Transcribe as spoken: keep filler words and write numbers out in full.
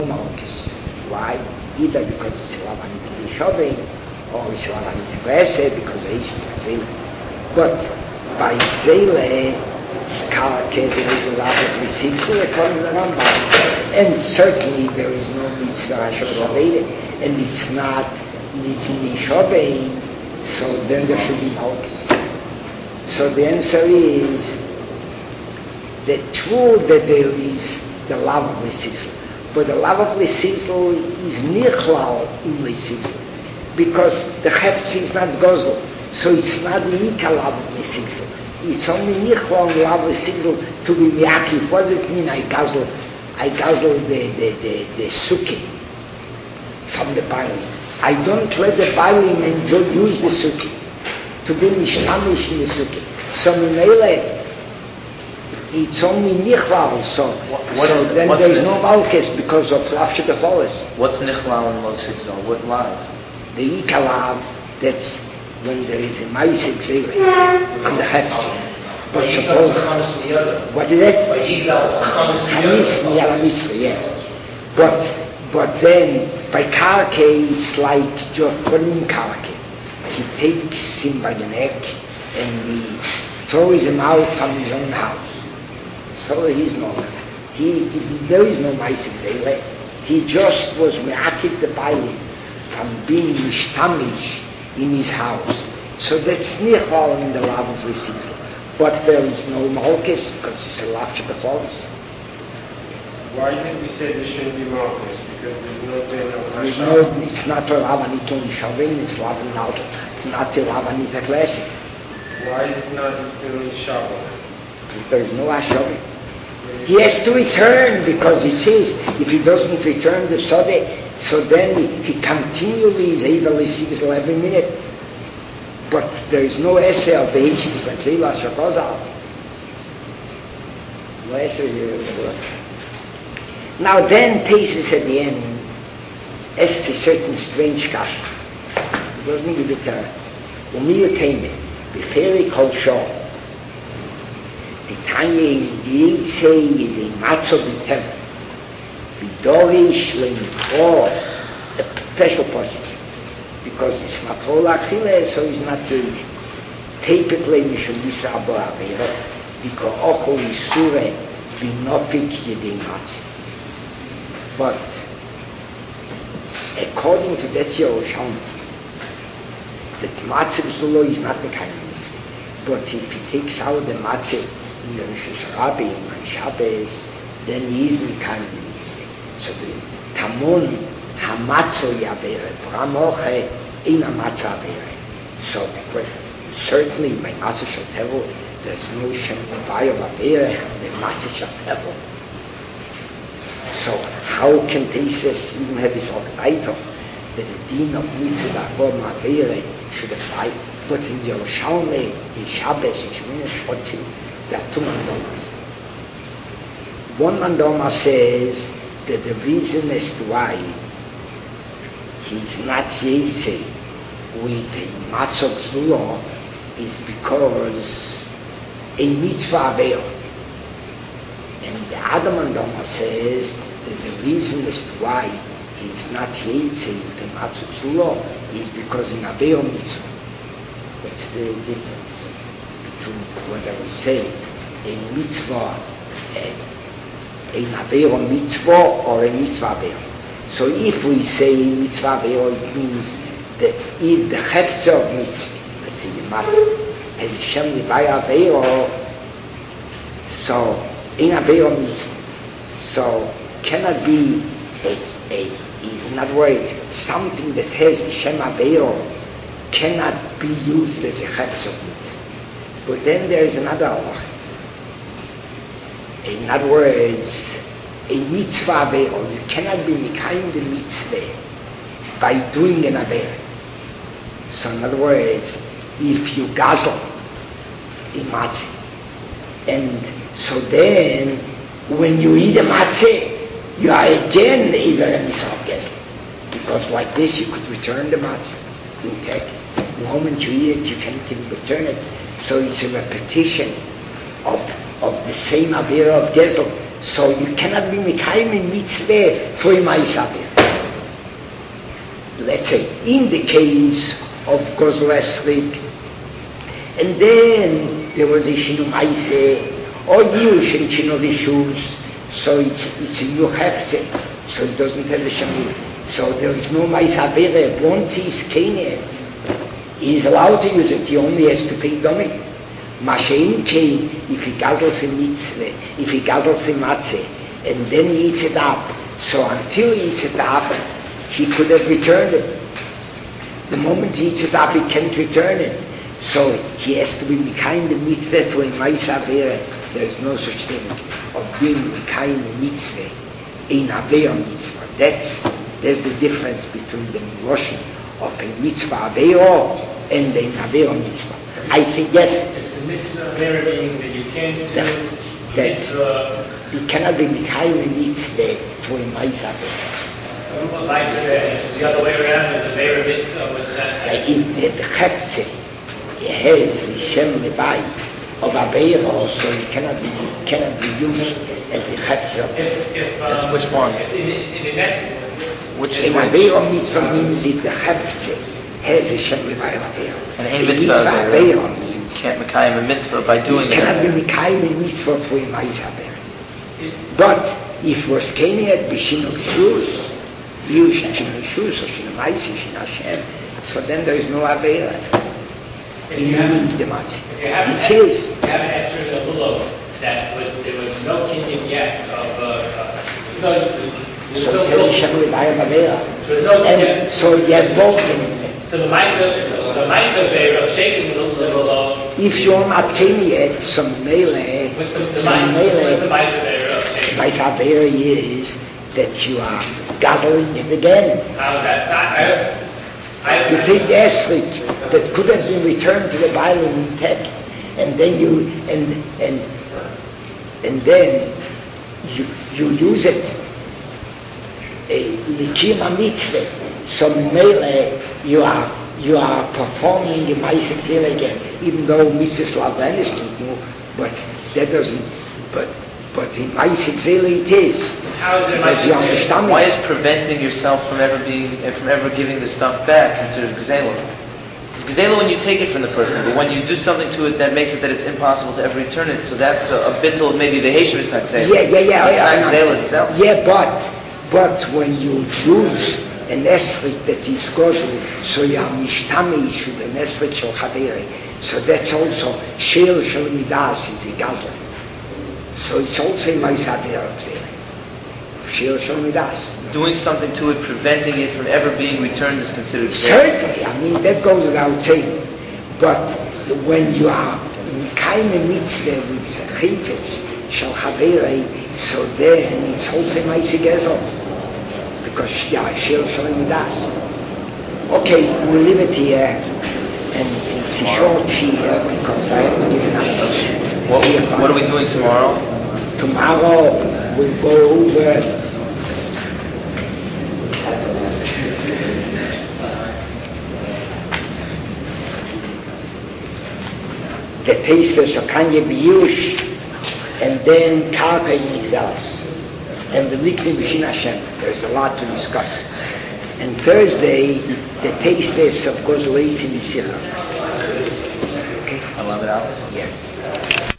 Malchus. Why? Either because it's a Lavanit Shoving, or it's a Lavanit Grese, because the Asians are Zele. But by Zele, Skarke, there is a lot of Risixel according to the Rambam. And certainly there is no Mitzvah Hashem Zavede, and it's not Nitni Shoving, so then there should be Malchus. So the answer is that true that there is the love of Risixel. But the love of Lisizl is nichlal in Lisizl, because the Cheptz is not Gozel, so it's not the Ika love of Lisizl. It's only nichlal in love of Lisizl to be miyakif. What does it mean? I guzzle, I guzzle the the the, the suki from the Bailim. I don't let the Bailim and use the suki to be mishtamish in the suki. So minele. It's only nichlal, so, what, what so is, then there is the, no malchus because of lafshe becholis. What's nichlal and lo sigzol? What lav? The ikalav, that's when there is a maisik zele and the hefzi. But suppose, what is it? Chamis miyala mitzvah, yeah. But, but then, by karke, it's like, what do you mean karke? He takes him by the neck and he throws him out from his own house. So he's no, he, he, there is no Maisik Zele. He just was me'akid the Bailim from being mishtamish in his house. So that's nichal in the love of Risizla. But there is no Malchus because it's a lafshe becholis. Why did we say there shouldn't be Malchus? Because there's no din of There's no, it's not a lavanit on Shavin, it's lavanit not a lavanit classic. Why is it not in Shabbat? Because there is no Ashavin. He has to return because it says if he doesn't return the Sode, so then he, he continually is able to see every minute. But there is no essay of the Hishis like Zela Shakozal. No essay here. Now then Tesis at the end, es a certain strange kash. It doesn't give it a Umir Tame, Biferi Kol Shah. Die Tanje in die Ilse, in die Matzo Bitev, Bidorish, Lemikro, a special person, because it's not all Achille, so it's not easy. Tape it like Mishum Yisra Abo Avera, because Ochel Yisure, Binofik Yedin Matzo. But, according to that Yerosham, that Matzo B'Zulo is not the kind of mitzvah. But if he takes out the Matzo, in the Rishus Rabbi, in Shabbos, then he is Mikayim mitzvah. So the Tamun, Hamatzo Yavere, Bramoche, in Hamatzo Yavere. So the question, certainly by Matzo Shatevo, there is no Shem Bayo Yavere, the Matzo Shatevo. So how can Teisves even have his Ogdaito, that the Din of Mitzvah Avor Mavere should apply? But in Yerushalmi, in Shabbos, in Shemini Shotzi, there are two mandomas. One mandoma says that the reason as to why he's not Yetze with a Matzok Zulo is because a mitzvah Aveyo. And the other mandoma says that the reason as to why he's not Yetze with a Matzok Zulo is because in Aveyo mitzvah. What's the difference between whether we say a mitzvah, a, a Aveiro mitzvah or a mitzvah Aveiro? So if we say mitzvah Aveiro, it means that if the cheptzer of mitzvah, let's say the matzah, has a Shem Nivaya Aveiro, so in Aveiro mitzvah, so cannot be a, a, in other words, something that has a Shem Aveiro cannot be used as a cheptzer of mitzvah. But then there is another Allah. In other words, a mitzvah aveir, you cannot be mikayim the mitzvah by doing an aveir. So in other words, if you guzzle a matzah, and so then when you eat a matzah, you are again either an Yisrael guzzle. Because like this you could return the matzah intact. The moment you eat it, you can't even return it. So it's a repetition of, of the same Avera of Gezel. So you cannot be Mekayim in mitzvah for Ma'aseh. Let's say, in the case of Gozul Esrik, and then there was a Shinu Ma'aseh, or Yush and Shinu Rishus, so it's, it's a new Hefze, so it doesn't have a Shinu. So there is no Ma'aseh. Once he's Kenyan, he's allowed to use it, he only has to pay Dominic. Mashein Kain, if he guzzles a mitzvah, if he guzzles a matzeh, and then he eats it up, so until he eats it up, he could have returned it. The moment he eats it up, he can't return it. So he has to be Mekayim the mitzvah for a Ma'aseh Avera. There is no such thing of being Mekayim the mitzvah in Avera mitzvah. That's, that's the difference between the Miloshin of a mitzvah Avera and the Avera mitzvah. I think, yes. The mitzvah Avera meaning that you can't do that, mitzvah. You cannot be Mekayim the mitzvah for a Ma'aseh Avera. It's the other way around, is a Avera mitzvah, what's that? Like if the Chepze has the Shem Lebai of Avera, so it cannot be, cannot be used as a Chepze. That's which one? In, in the next Which in Avera mitzvah means if the Chepze has a Shem Lebai of Avera. And in mitzvah Avera, you can't Mekayim a mitzvah by doing it. You cannot be Mekayim a mitzvah for a Ma'aseh Avera. But if it was Kenyan b'Shinu Rishus, you should Shinu Rishus or Shinu Ma'aseh, Shinu Hashem, so then there is no Avera. In the match. It's his. You have an Esther in the Lulav that was, there was no kingdom yet of, uh, no, so it has a Shem Lebai of Avera. And so you have both in it. So the Ma'aseh, the Ma'aseh Avera of shaking the Lulav. If you're not Kenyan yet, some Mele, some Mele, the Ma'aseh Avera of shaking? Ma'aseh Avera is that you are guzzling it again. How's that? I, I, You take the esrik that could have been returned to the Bible intact, and then you and and and then you you use it a likima mitzvah. So mele you are you are performing the Ma'aseh Zeh again, even though mitzvah Lavan is new, but that doesn't. But but in Ma'aseh Zeh it is. Because you understand. Why is preventing yourself from ever being from ever giving the stuff back considered gzela? It's gzela when you take it from the person, but when you do something to it that makes it that it's impossible to ever return it, so that's a, a bit of maybe the Heshav is not gzela. Yeah, yeah, yeah. It's yeah, not gzela itself. Yeah, but but when you use an esrik that is gozul, so you are mishtamish with an esrik shel chaveri. So that's also sheil shel midas is a gazla. So it's also a Ma'aseh Avera of Zeh. Sheil shel midas. Doing something to it, preventing it from ever being returned is considered gzela. Certainly, I mean that goes without saying. But when you are Mekayim a mitzvah with chayfetz shel chaveri, so then it's also Ma'aseh Gezel. Because yeah, sheil shel midas. Okay, we'll leave it here, and it's a short here because I have to give an answer. What, what are we doing tomorrow? Tomorrow we'll go over the taste of Shakanya Biyush, and then Karka Yigzalas, and the Likni B'Shin Hashem. There's a lot to discuss. And Thursday, the taste of Gozul Eitzim Yisicha. Okay? I love it out. Yeah.